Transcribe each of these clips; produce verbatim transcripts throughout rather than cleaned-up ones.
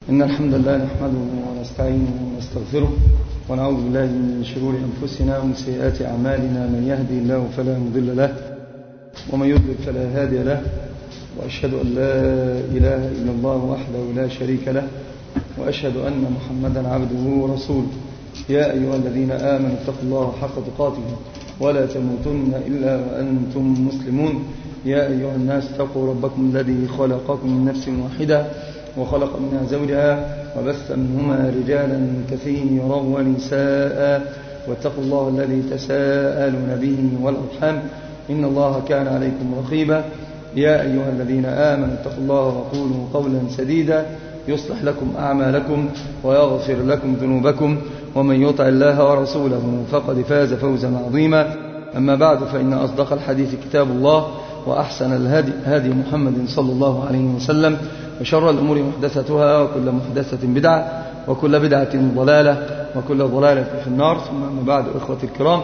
إن الحمد لله نحمده ونستعينه ونستغفره ونعوذ بالله من شرور أنفسنا ومن سيئات أعمالنا. من يهدي الله فلا مضل له ومن يضلل فلا هادي له، وأشهد أن لا إله إلا الله وحده لا شريك له، وأشهد أن محمدا عبده ورسوله. يا أيها الذين آمنوا اتقوا الله حق تقاته ولا تموتن إلا وأنتم مسلمون. يا أيها الناس اتقوا ربكم الذي خلقكم من نفس واحدة وخلق منها زوجها وبث منهما رجالا كثيرا ونساء، واتقوا الله الذي تساءلون به والأرحام إن الله كان عليكم رقيبا. يا أيها الذين آمنوا اتقوا الله وقولوا قولا سديدا يصلح لكم أعمالكم ويغفر لكم ذنوبكم، ومن يطع الله ورسوله فقد فاز فوزا عظيما. أما بعد، فإن أصدق الحديث كتاب الله، وأحسن الهدي هدي محمد صلى الله عليه وسلم، وشر الأمور محدثتها، وكل محدثة بدعة، وكل بدعة ضلالة، وكل ضلالة في النار. ثم أما بعد، إخوة الكرام،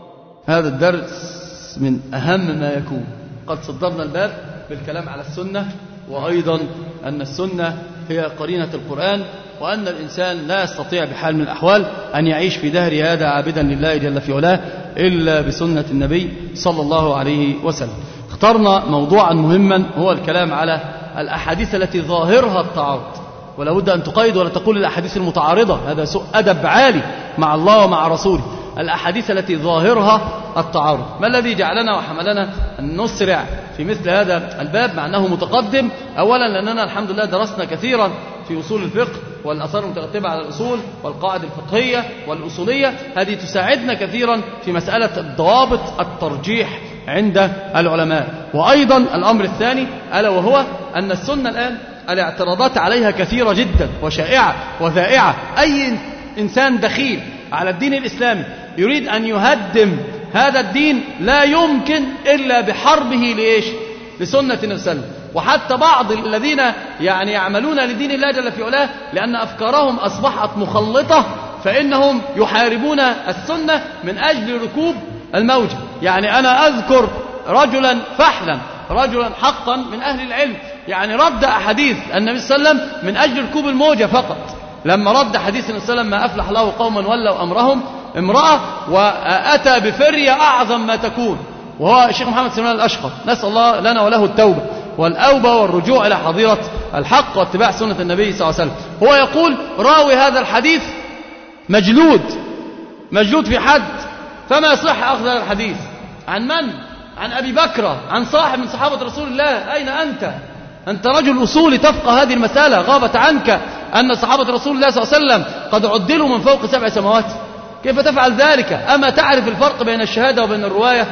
هذا الدرس من أهم ما يكون. قد صدرنا الباب بالكلام على السنة، وأيضا أن السنة هي قرينة القرآن، وأن الإنسان لا يستطيع بحال من الأحوال أن يعيش في دهر هذا عابدا لله جل في علاه إلا بسنة النبي صلى الله عليه وسلم. اخترنا موضوعا مهما هو الكلام على الأحاديث التي ظاهرها التعارض، ولا بد أن تقيد ولا تقول الأحاديث المتعارضة، هذا سوء أدب عالي مع الله ومع رسوله. الأحاديث التي ظاهرها التعارض. ما الذي جعلنا وحملنا أن نسرع في مثل هذا الباب مع أنه متقدم؟ أولا لأننا الحمد لله درسنا كثيرا في أصول الفقه والأثار المترتبة على الأصول والقواعد الفقهية والأصولية، هذه تساعدنا كثيرا في مسألة الضوابط الترجيح عند العلماء. وأيضا الأمر الثاني ألا وهو أن السنة الآن الاعتراضات عليها كثيرة جدا وشائعة وذائعة. أي إنسان دخيل على الدين الإسلامي يريد أن يهدم هذا الدين لا يمكن إلا بحربه لإيش؟ لسنة النبي صلى الله عليه وسلم. وحتى بعض الذين يعني يعملون لدين الله جل في علاه لأن أفكارهم أصبحت مخلطة، فإنهم يحاربون السنة من أجل ركوب الموجة. يعني أنا أذكر رجلا فحلا، رجلا حقا من أهل العلم، يعني رد أحاديث النبي صلى الله عليه وسلم من أجل ركوب الموجة فقط. لما رد حديث النبي صلى الله عليه وسلم ما أفلح له قوما ولوا أمرهم امرأة، وأتى بفرية أعظم ما تكون، وهو الشيخ محمد سلمان الأشقر، نسأل الله لنا وله التوبة والأوبة والرجوع إلى حظيرة الحق واتباع سنة النبي صلى الله عليه وسلم. هو يقول راوي هذا الحديث مجلود، مجلود في حد، فما يصح أخذ هذا الحديث. عن من؟ عن أبي بكر، عن صاحب من صحابة رسول الله. أين أنت؟ أنت رجل أصولي تفقه هذه المسألة، غابت عنك أن صحابة رسول الله صلى الله عليه وسلم قد عدلوا من فوق سبع سماوات. كيف تفعل ذلك؟ أما تعرف الفرق بين الشهادة وبين الرواية؟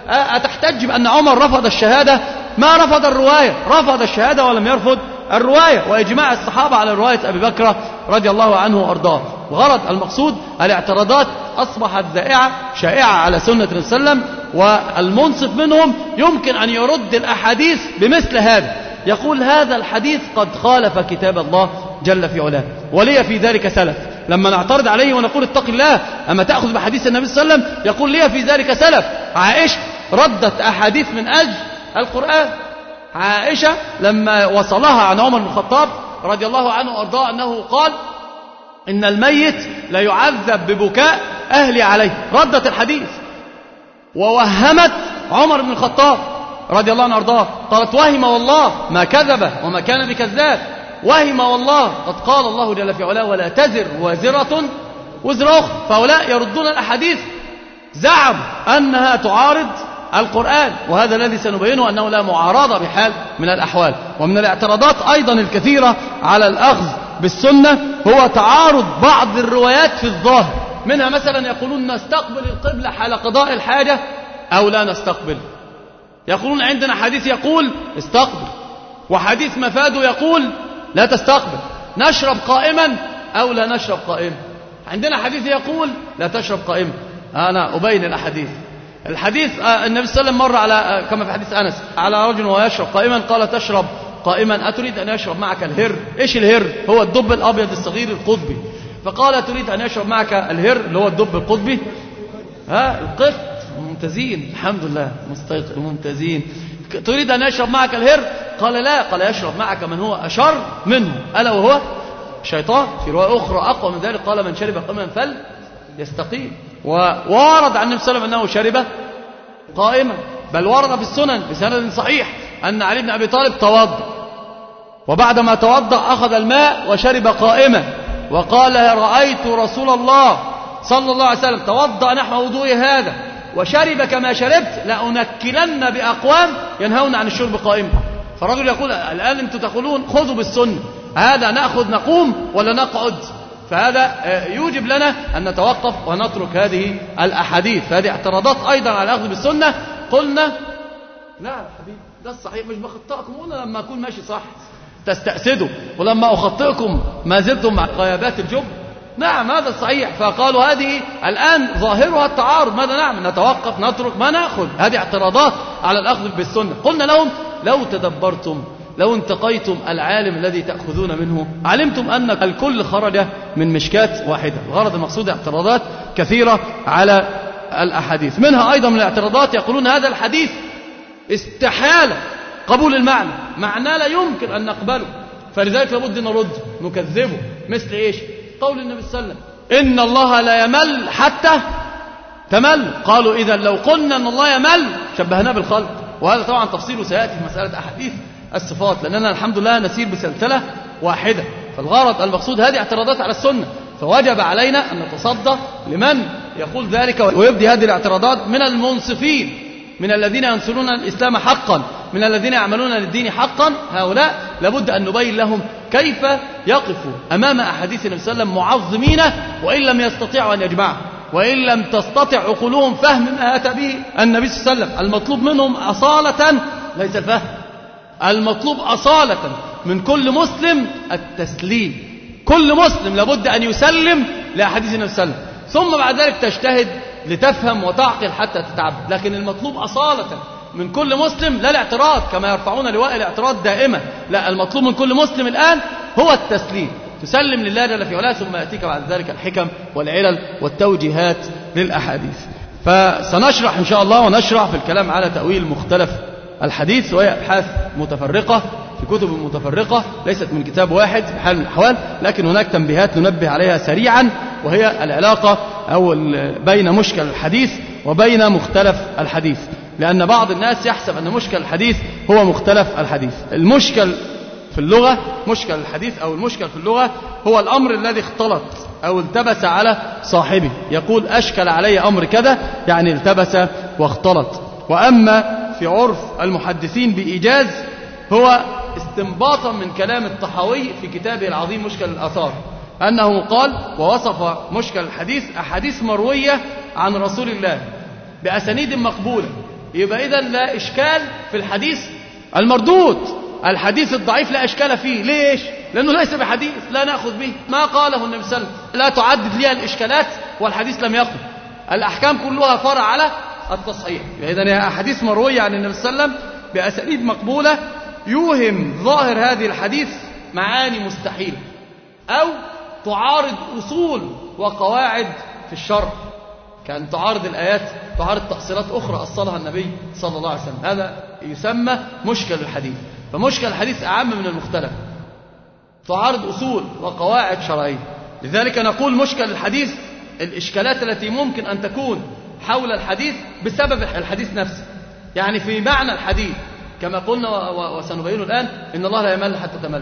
أتحتج بأن عمر رفض الشهادة؟ ما رفض الرواية، رفض الشهادة ولم يرفض الرواية، وإجماع الصحابة على رواية أبي بكر رضي الله عنه وأرضاه. وغرض المقصود الاعتراضات أصبحت ذائعة شائعة على سنة النبي صلى الله عليه وسلم، والمنصف منهم يمكن أن يرد الأحاديث بمثل هذا، يقول هذا الحديث قد خالف كتاب الله جل في علاه، ولي في ذلك سلف. لما نعترض عليه ونقول اتق الله أما تأخذ بحديث النبي صلى الله عليه وسلم، يقول لي في ذلك سلف. عائشة ردت أحاديث من أجل القرآن. عائشة لما وصلها عن عمر بن الخطاب رضي الله عنه وأرضاه أنه قال إن الميت لا يعذب ببكاء أهلي عليه، ردت الحديث ووهمت عمر بن الخطاب رضي الله عنه وأرضاه، قالت وهم والله ما كذب وما كان بكذاب، وهم والله قد قال الله جل في علاه ولا تزر وازرة وزر أخرى. فهؤلاء يردون الأحاديث، زعموا أنها تعارض القرآن، وهذا الذي سنبينه أنه لا معارضة بحال من الأحوال. ومن الاعتراضات أيضا الكثيرة على الأخذ بالسنة هو تعارض بعض الروايات في الظاهر. منها مثلا يقولون نستقبل القبلة حال قضاء الحاجة أو لا نستقبل. يقولون عندنا حديث يقول استقبل، وحديث مفاده يقول لا تستقبل. نشرب قائما أو لا نشرب قائما. عندنا حديث يقول لا تشرب قائما. أنا أبين الأحاديث. الحديث النبي صلى الله عليه وسلم مر على كما في حديث أنس على رجل وهو يشرب قائما، قال تشرب قائما أتريد أن يشرب معك الهر؟ إيش الهر؟ هو الدب الأبيض الصغير القطبي. فقال تريد أن يشرب معك الهر اللي هو الدب القطبي؟ ها القط ممتازين الحمد لله مستيقظ ممتازين. تريد أن يشرب معك الهر؟ قال لا، قال يشرب معك من هو أشر منه ألا وهو الشيطان. في رواية أخرى أقوى من ذلك قال من شرب قائما فل يستقيم. وورد عن النبي صلى الله عليه وسلم أنه شرب قائما، بل ورد في السنن بسند صحيح أن علي بن أبي طالب توضأ، وبعدما توضأ أخذ الماء وشرب قائما، وقال رأيت رسول الله صلى الله عليه وسلم توضأ نحو وضوء هذا وشرب كما شربت لأنكلن بأقوام ينهون عن الشرب قائما. فالرجل يقول الآن أنتم تقولون خذوا بالسنة، هذا نأخذ نقوم ولا نقعد؟ فهذا يوجب لنا أن نتوقف ونترك هذه الأحاديث. فهذه اعتراضات أيضا على الأخذ بالسنة. قلنا لا حبيبي ده الصحيح، مش بخطئكم، قلنا لما أكون ماشي صح تستأسدوا، ولما أخطئكم ما زلتم مع غيابات الجب. نعم هذا الصحيح. فقالوا هذه الآن ظاهرها التعارض، ماذا نعمل؟ نتوقف نترك ما نأخذ. هذه اعتراضات على الأخذ بالسنة. قلنا لهم لو تدبرتم، لو انتقيتم العالم الذي تأخذون منه علمتم أن الكل خرج من مشكاة واحدة. الغرض المقصود اعتراضات كثيرة على الأحاديث. منها أيضا من الاعتراضات يقولون هذا الحديث استحالة قبول المعنى، معنى لا يمكن أن نقبله، فلذلك لابد نرد نكذبه. مثل إيش؟ قول النبي صلى الله عليه وسلم إن الله لا يمل حتى تمل. قالوا إذا لو قلنا أن الله يمل شبهناه بالخلق، وهذا طبعا تفصيله سيأتي في مسألة أحاديث الصفات، لأننا الحمد لله نسير بسلسلة واحدة. فالغرض المقصود هذه اعتراضات على السنة، فوجب علينا أن نتصدى لمن يقول ذلك ويبدي هذه الاعتراضات من المنصفين، من الذين ينصرون الإسلام حقا، من الذين يعملون للدين حقا. هؤلاء لابد أن نبين لهم كيف يقفوا أمام أحاديث النبي صلى الله عليه وسلم معظمين، وإن لم يستطيعوا أن يجمعوا، وإن لم تستطع عقولهم فهم ما أتى به النبي صلى الله عليه وسلم. المطلوب منهم أصالة ليس الفهم، المطلوب أصالة من كل مسلم التسليم. كل مسلم لابد أن يسلم لأحاديث النبي صلى الله عليه وسلم، ثم بعد ذلك تجتهد لتفهم وتعقل حتى تتعبد. لكن المطلوب أصالة من كل مسلم لا الاعتراض كما يرفعون لواء الاعتراض دائما، لا، المطلوب من كل مسلم الآن هو التسليم، تسلم لله جل في علاه، ثم يأتيك بعد ذلك الحكم والعلل والتوجيهات للأحاديث. فسنشرح إن شاء الله، ونشرح في الكلام على تأويل مختلف الحديث، وهي أبحاث متفرقة في كتب متفرقة ليست من كتاب واحد في حال من الأحوال، لكن هناك تنبيهات ننبه عليها سريعا، وهي العلاقة أو بين مشكل الحديث وبين مختلف الحديث. لأن بعض الناس يحسب أن مشكل الحديث هو مختلف الحديث. المشكل في اللغة، مشكل الحديث أو المشكل في اللغة هو الأمر الذي اختلط أو التبس على صاحبه. يقول أشكل علي أمر كذا، يعني التبس واختلط. وأما في عرف المحدثين بإيجاز هو استنباطا من كلام الطحاوي في كتابه العظيم مشكل الآثار، أنه قال ووصف مشكل الحديث أحاديث مروية عن رسول الله بأسانيد مقبولة. يبقى إذن لا إشكال في الحديث المردود، الحديث الضعيف لا إشكال فيه. ليش؟ لأنه ليس بحديث لا نأخذ به، ما قاله النبي صلى الله عليه وسلم. لا تعدد لي الإشكالات والحديث لم يقل، الأحكام كلها فرع على التصحيح. إذن هي أحاديث مروية عن النبي صلى الله عليه وسلم بأسانيد مقبولة يوهم ظاهر هذه الحديث معاني مستحيلة، أو تعارض أصول وقواعد في الشرع، كأن تعارض الآيات، تعارض تأصيلات أخرى أصلها النبي صلى الله عليه وسلم. هذا يسمى مشكل الحديث. فمشكل الحديث أعم من المختلف، تعارض أصول وقواعد شرعية. لذلك نقول مشكل الحديث الإشكالات التي ممكن أن تكون حول الحديث بسبب الحديث نفسه، يعني في معنى الحديث كما قلنا وسنبينه الآن إن الله لا يمل حتى تمل.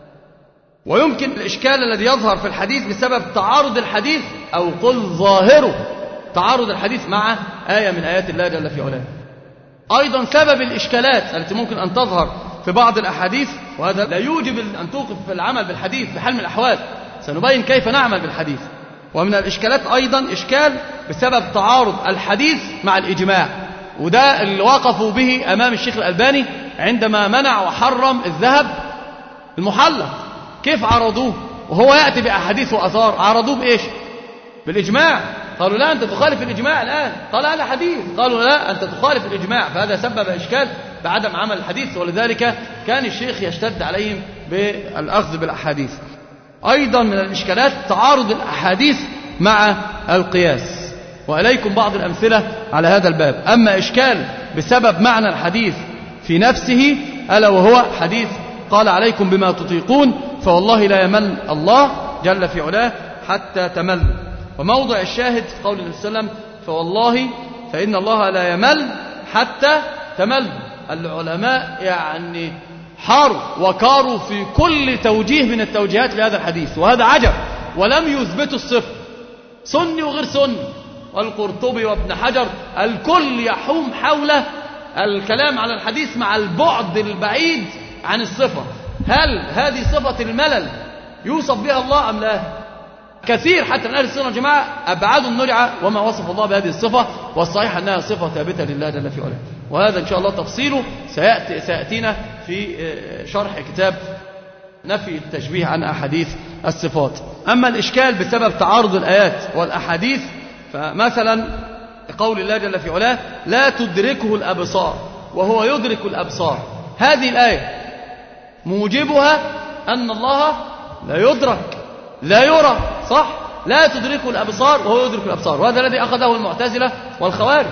ويمكن الإشكال الذي يظهر في الحديث بسبب تعارض الحديث، أو قل ظاهره تعارض الحديث مع آية من آيات الله جل في علاه. أيضا سبب الإشكالات التي ممكن أن تظهر في بعض الأحاديث، وهذا لا يوجب أن توقف في العمل بالحديث بحال من الأحوال، سنبين كيف نعمل بالحديث. ومن الإشكالات أيضا إشكال بسبب تعارض الحديث مع الإجماع، وده اللي وقفوا به أمام الشيخ الألباني عندما منع وحرم الذهب المحلى. كيف عرضوه وهو يأتي بأحاديث وأثار؟ عرضوه بإيش؟ بالإجماع. قالوا لا أنت تخالف الإجماع الآن، قال هذا حديث، قالوا لا أنت تخالف الإجماع. فهذا سبب إشكال بعدم عمل الحديث، ولذلك كان الشيخ يشتد عليهم بالأخذ بالأحاديث. أيضا من الإشكالات تعارض الأحاديث مع القياس، وإليكم بعض الأمثلة على هذا الباب. أما إشكال بسبب معنى الحديث في نفسه، ألا وهو حديث قال عليكم بما تطيقون فوالله لا يمل الله جل في علاه حتى تمل. وموضع الشاهد في قول النبي صلى الله عليه وسلم فوالله فإن الله لا يمل حتى تمل. العلماء يعني حاروا وكاروا في كل توجيه من التوجيهات لهذا الحديث، وهذا عجب، ولم يثبتوا الصفة، سني وغير سني، والقرطبي وابن حجر الكل يحوم حول الكلام على الحديث مع البعد البعيد عن الصفة. هل هذه صفة الملل يوصف بها الله أم لا؟ كثير حتى من أهل السنة والجماعة أبعدوا النرعة وما وصف الله بهذه الصفة، والصحيح أنها صفة ثابتة لله جل في علاه. وهذا إن شاء الله تفصيله سيأتي سيأتينا في شرح كتاب نفي التشبيه عن أحاديث الصفات. أما الإشكال بسبب تعارض الآيات والأحاديث، فمثلا قول الله جل في علاه لا تدركه الأبصار وهو يدرك الأبصار، هذه الآية موجبها أن الله لا يدرك لا يرى، صح؟ لا تدركه الأبصار وهو يدرك الأبصار، وهذا الذي أخذه المعتزلة والخوارج.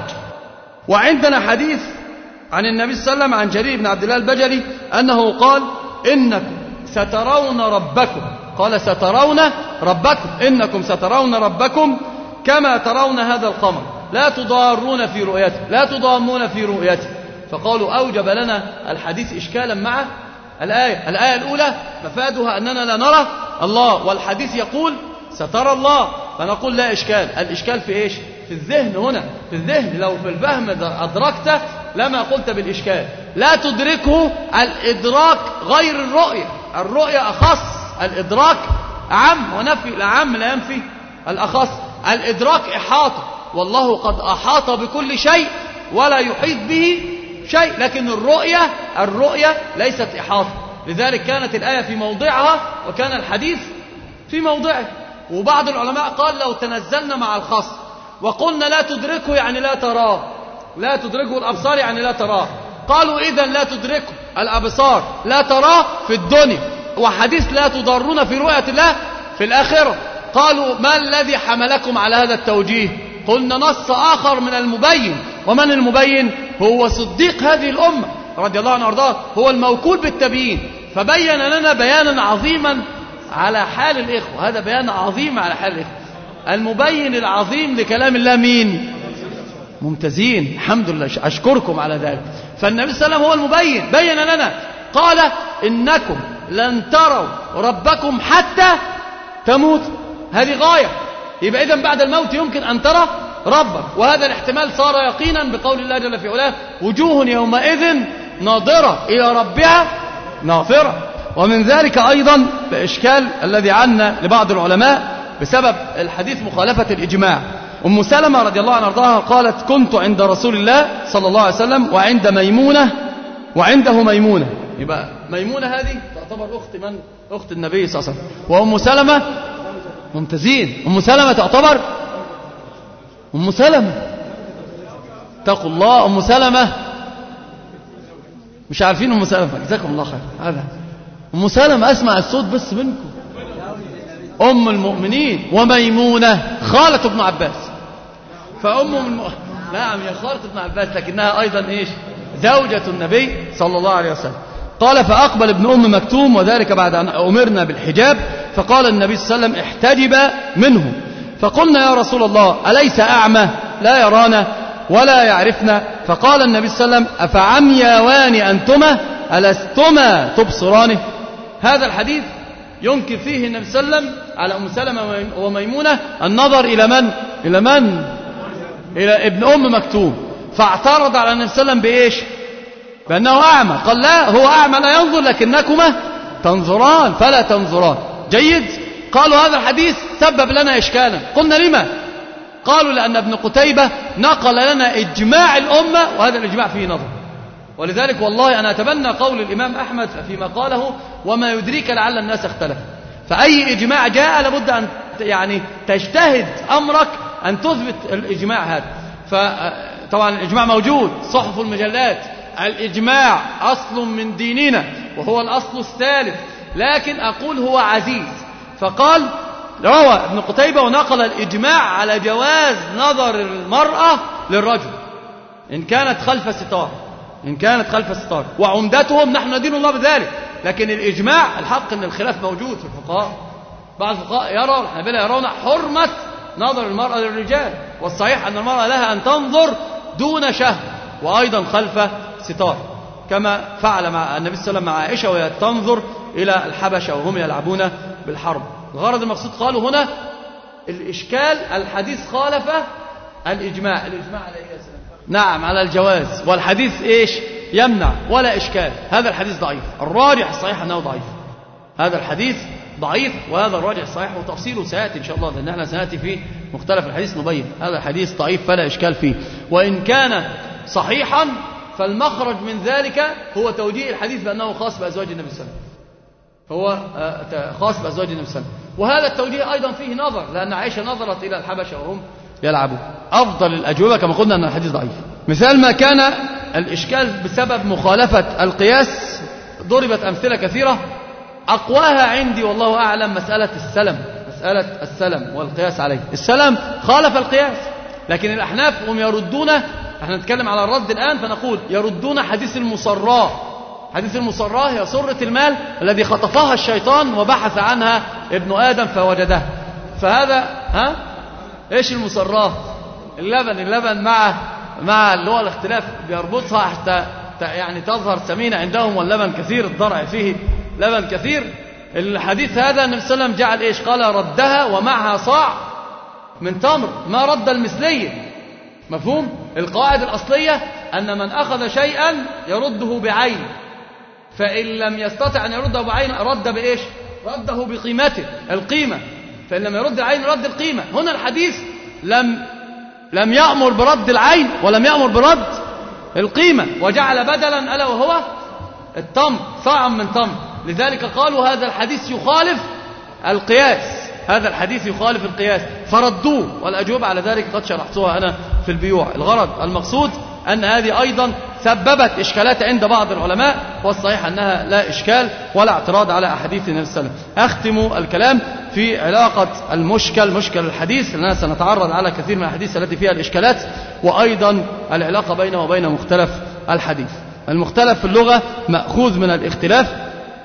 وعندنا حديث عن النبي صلى الله عليه وسلم عن جرير بن عبد الله البجلي أنه قال إنكم سترون ربكم، قال سترون ربكم، إنكم سترون ربكم كما ترون هذا القمر لا تضارون في رؤيته لا تضامون في رؤيته. فقالوا أوجب لنا الحديث إشكالا مع الآية. الآية الأولى مفادها أننا لا نرى الله، والحديث يقول سترى الله، فنقول لا إشكال. الإشكال في إيش؟ في الذهن هنا، في الذهن. لو في الفهم أدركت لما قلت بالإشكال. لا تدركه الإدراك غير الرؤية، الرؤية أخص، الإدراك أعم، ونفي الأعم لا ينفي الأخص. الإدراك إحاطة، والله قد أحاط بكل شيء ولا يحيط به شيء، لكن الرؤية الرؤية ليست إحاطة. لذلك كانت الآية في موضعها وكان الحديث في موضعه. وبعض العلماء قال لو تنزلنا مع الخاص وقلنا لا تدركه يعني لا تراه، لا تدركه الأبصار يعني لا تراه، قالوا إذن لا تدركه الأبصار لا تراه في الدنيا، وحديث لا تضرون في رؤية الله في الآخرة. قالوا ما الذي حملكم على هذا التوجيه؟ قلنا نص آخر من المبين. ومن المبين؟ هو صديق هذه الأمة رضي الله عنه وارضاه، هو الموكول بالتبيين، فبين لنا بيانا عظيما على حال الإخوة. هذا بيان عظيم على حال الإخوة. المبين العظيم لكلام الله مين؟ ممتازين، الحمد لله، أشكركم على ذلك. فالنبي صلى الله عليه وسلم هو المبين، بين لنا قال إنكم لن تروا ربكم حتى تموت، هذه غاية. يبقى إذن بعد الموت يمكن أن ترى ربك، وهذا الاحتمال صار يقينا بقول الله جل في علاه وجوه يومئذ ناظرة إلى ربها ناظرة. ومن ذلك أيضا الإشكال الذي عنا لبعض العلماء بسبب الحديث مخالفة الإجماع. أم سلمة رضي الله عنها وارضاها قالت كنت عند رسول الله صلى الله عليه وسلم وعند ميمونة وعنده ميمونة. يبقى ميمونة هذه تعتبر أخت من؟ أخت النبي صلى الله عليه وسلم. وأم سلمة ممتازين، أم سلمة تعتبر أم سلمة، اتقوا الله، أم سلمة مش عارفين أم سلمة، جزاكم الله خير. هذا أم سلمة، أسمع الصوت بس منكم، أم المؤمنين. وميمونة خالة ابن عباس، فأم الم... نعم يا خالة ابن عباس، لكنها أيضا إيش؟ زوجة النبي صلى الله عليه وسلم. قال فأقبل ابن أم مكتوم وذلك بعد أن أمرنا بالحجاب، فقال النبي صلى الله عليه وسلم احتجب منه. فقلنا يا رسول الله أليس أعمى لا يرانا ولا يعرفنا؟ فقال النبي صلى الله عليه وسلم أفعمياوان أنتما ألستما تبصرانه؟ هذا الحديث ينكر فيه النبي صلى الله عليه وسلم على أم سلمة وميمونة النظر إلى من؟ إلى من؟ إلى ابن أم مكتوم. فاعترض على النبي صلى الله عليه وسلم بإيش؟ بأنه أعمى. قال لا، هو أعمى لا ينظر لكنكما تنظران فلا تنظران. جيد. قالوا هذا الحديث سبب لنا إشكالا. قلنا لما؟ قالوا لأن ابن قتيبة نقل لنا إجماع الأمة، وهذا الإجماع فيه نظر. ولذلك والله أنا أتبنى قول الإمام أحمد فيما قاله وما يدريك لعل الناس اختلف. فأي إجماع جاء لابد أن يعني تجتهد أمرك أن تثبت الإجماع هذا. فطبعا الإجماع موجود، صحف المجلات، الإجماع أصل من ديننا وهو الأصل الثالث، لكن أقول هو عزيز. فقال روى ابن قتيبة ونقل الإجماع على جواز نظر المرأة للرجل إن كانت خلف ستار، إن كانت خلف ستار، وعمدتهم نحن ندين الله بذلك. لكن الإجماع الحق أن الخلاف موجود في الفقهاء. بعض الفقهاء يرى، الحنابلة يرون حرمة نظر المرأة للرجال، والصحيح أن المرأة لها أن تنظر دون شهوة وأيضا خلف ستار، كما فعل مع النبي صلى الله عليه وسلم مع عائشة وهي تنظر إلى الحبشة وهم يلعبون بالحرب. الغرض المقصود قالوا هنا الإشكال الحديث خالف الإجماع. الإجماع على إيه يا سلام؟ نعم على الجواز، والحديث إيش يمنع ولا إشكال. هذا الحديث ضعيف، الراجح الصحيح أنه ضعيف. هذا الحديث ضعيف وهذا الراجح الصحيح، وتفصيله سيأتي إن شاء الله، لأن احنا سنأتي في مختلف الحديث نبين. هذا الحديث ضعيف فلا إشكال فيه، وإن كان صحيحا فالمخرج من ذلك هو توجيه الحديث بأنه خاص بأزواج النبي صلى الله عليه وسلم، هو خاص بأزواج النبي صلى الله عليه وسلم. وهذا التوجيه أيضا فيه نظر، لأن عائشة نظرت إلى الحبشة وهم يلعبون. أفضل الأجوبة كما قلنا أن الحديث ضعيف. مثال ما كان الإشكال بسبب مخالفة القياس ضربت أمثلة كثيرة، أقواها عندي والله أعلم مسألة السلم، مسألة السلم والقياس عليه. السلم خالف القياس، لكن الأحناف هم يردون، احنا نتكلم على الرد الآن، فنقول يردون حديث المصراه. حديث المصراه هي سرة المال الذي خطفها الشيطان وبحث عنها ابن آدم فوجدها. فهذا ها ايش المصراه؟ اللبن، اللبن مع مع اللي هو الاختلاف بيربطها حتى يعني تظهر سمينة عندهم، واللبن كثير، الضرع فيه لبن كثير. الحديث هذا النبي صلى الله عليه وسلم جعل ايش؟ قال ردها ومعها صاع من تمر، ما رد المثلية. مفهوم؟ القاعدة الأصلية أن من أخذ شيئا يرده بعين، فإن لم يستطع أن يرده بعين رد بإيش؟ رده بقيمته، القيمة. فإن لم يرد العين رد القيمة. هنا الحديث لم لم يأمر برد العين ولم يأمر برد القيمة، وجعل بدلا ألا وهو التمر، صاعا من تمر. لذلك قالوا هذا الحديث يخالف القياس، هذا الحديث يخالف القياس، فردوه. والأجوبة على ذلك قد شرحتها أنا في البيوع. الغرض المقصود أن هذه أيضا سببت إشكالات عند بعض العلماء، والصحيح أنها لا إشكال ولا اعتراض على أحاديث النبي صلى الله عليه وسلم. أختم الكلام في علاقة المشكل، مشكل الحديث، لأننا سنتعرض على كثير من الحديث التي فيها الإشكالات، وأيضا العلاقة بينه وبين مختلف الحديث. المختلف في اللغة مأخوذ من الاختلاف،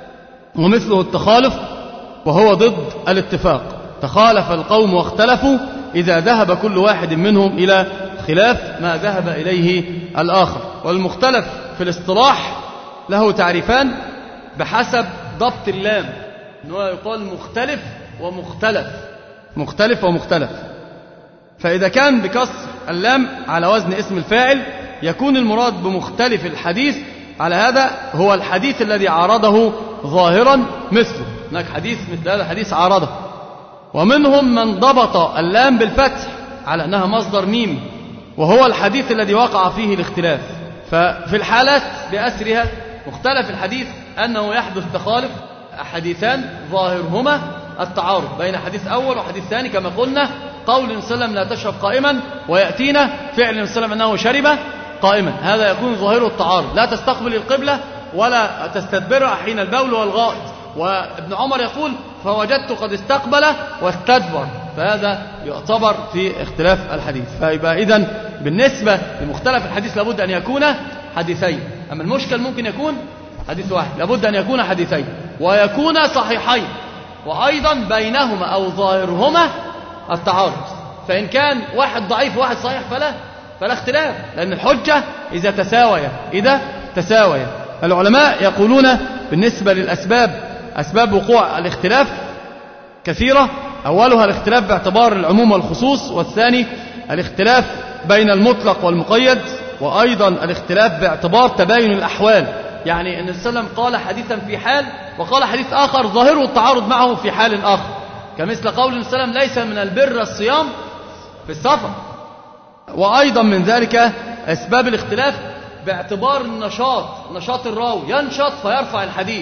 ومثله التخالف، وهو ضد الاتفاق. تخالف القوم واختلفوا إذا ذهب كل واحد منهم إلى خلاف ما ذهب إليه الآخر. والمختلف في الاصطلاح له تعريفان بحسب ضبط اللام، أنه يقال مختلف ومختلف، مختلف ومختلف. فإذا كان بكسر اللام على وزن اسم الفاعل يكون المراد بمختلف الحديث على هذا هو الحديث الذي عارضه ظاهرا مثله. هناك حديث مثل هذا الحديث عارضه. ومنهم من ضبط اللام بالفتح على أنها مصدر ميمي، وهو الحديث الذي وقع فيه الاختلاف. ففي الحالات بأسرها مختلف الحديث أنه يحدث تخالف حديثان ظاهرهما التعارض بين حديث أول وحديث ثاني، كما قلنا قول النبي صلى الله عليه وسلم لا تشرب قائما، ويأتينا فعل النبي صلى الله عليه وسلم أنه شرب قائما. هذا يكون ظاهره التعارض، لا تستقبل القبلة ولا تستدبرها حين البول والغائط. وابن عمر يقول فوجدت قد استقبل واستدبر، فهذا يعتبر في اختلاف الحديث. فيبقى إذن بالنسبة لمختلف الحديث لابد أن يكون حديثين، أما المشكل ممكن يكون حديث واحد، لابد أن يكون حديثين ويكون صحيحين، وأيضا بينهما أو ظاهرهما التعارض. فإن كان واحد ضعيف وواحد صحيح فلا فلا اختلاف، لأن الحجة إذا تساوية إذا تساوية. العلماء يقولون بالنسبة للأسباب، أسباب وقوع الاختلاف كثيرة. أولها الاختلاف باعتبار العموم والخصوص، والثاني الاختلاف بين المطلق والمقيد، وأيضا الاختلاف باعتبار تباين الأحوال. يعني أن السلام قال حديثا في حال وقال حديث آخر ظاهره التعارض معه في حال آخر، كمثل قول السلام ليس من البر الصيام في السفر. وأيضا من ذلك أسباب الاختلاف باعتبار النشاط، نشاط الراوي، ينشط فيرفع الحديث،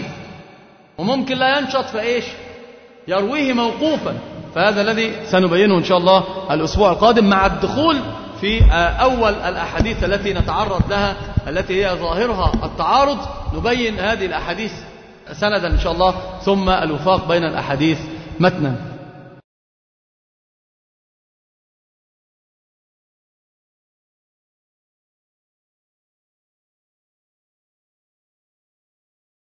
وممكن لا ينشط فإيش يرويه موقوفا. فهذا الذي سنبينه إن شاء الله الأسبوع القادم مع الدخول في أول الأحاديث التي نتعرض لها التي هي ظاهرها التعارض، نبين هذه الأحاديث سندا إن شاء الله، ثم الوفاق بين الأحاديث متنا.